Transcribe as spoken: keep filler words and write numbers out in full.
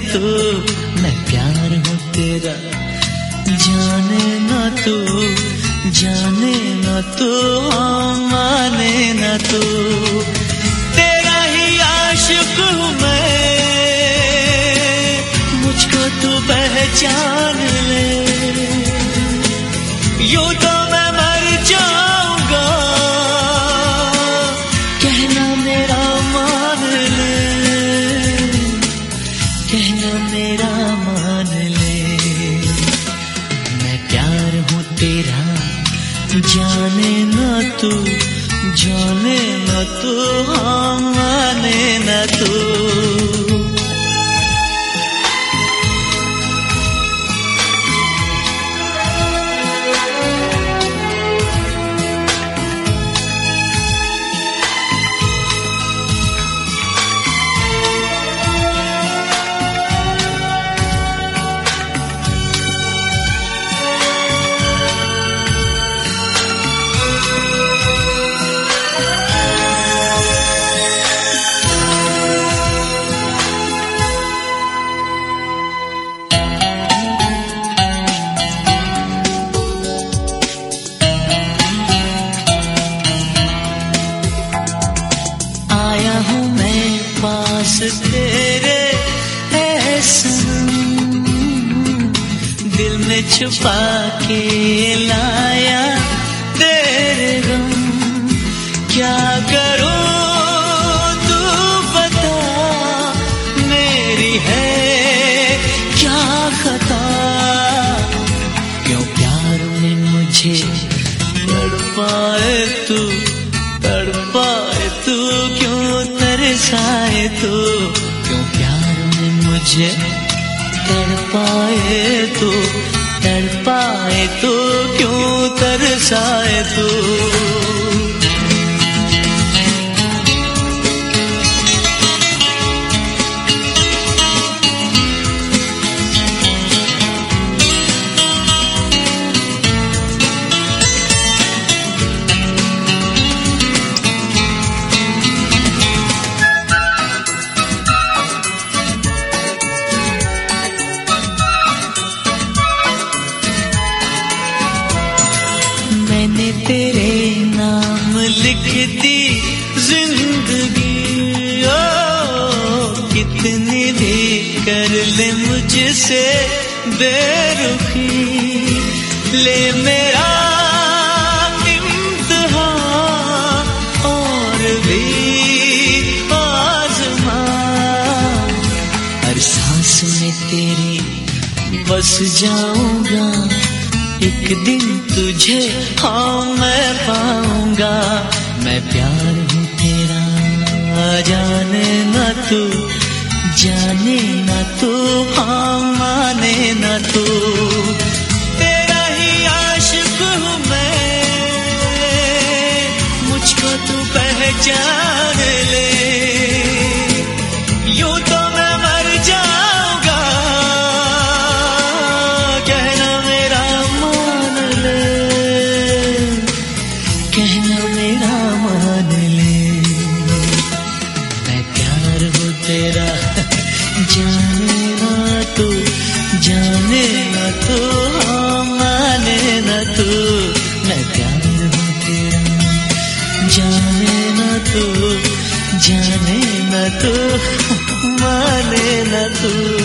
तू, मैं प्यार हूँ तेरा, जाने ना तू, जाने ना तू, माने ना तू, तेरा ही आशिक हूँ मैं, मुझको तू पहचान ले, यूं तो मैं मर जाऊंगा, कहना मेरा मान ले, कहना मेरा मान ले, मैं प्यार हूँ तेरा, जाने ना तू, जाने ना तू, हाँ माने ना तू। पास तेरे है सनम, दिल में छुपा के लाया तेरे गम, क्या करूं तू बता, मेरी है क्या खता, क्यों प्यार में मुझे तड़पाए तू, तड़पाए तू, क्यों तरसाए तू, क्यों प्यार में मुझे तड़पाए तू, तड़पाए तू, क्यों तरसाए तू। मैंने तेरे नाम लिख दी जिंदगी, ओ कितनी भी कर ले मुझसे बेरुखी, ले मेरा इम्तिहान और भी आज़मा, हर सांस में तेरी बस जाऊंगा, एक दिन तुझे हाँ मैं पाऊंगा, मैं प्यार हूँ तेरा, जाने ना तू, जाने ना तू, हाँ माने ना तू, तेरा ही आशिक हूँ मैं, मुझको तू पहचान ले, यूं तो मैं मर जाऊंगा, कहना मेरा मान ले, कहना मेरा मान ले, मैं प्यार हूँ तेरा, जाने ना तू, जाने ना तू, हाँ माने ना तू, मैं प्यार हूँ तेरा, जाने ना तू, जाने ना तू, माने ना तू।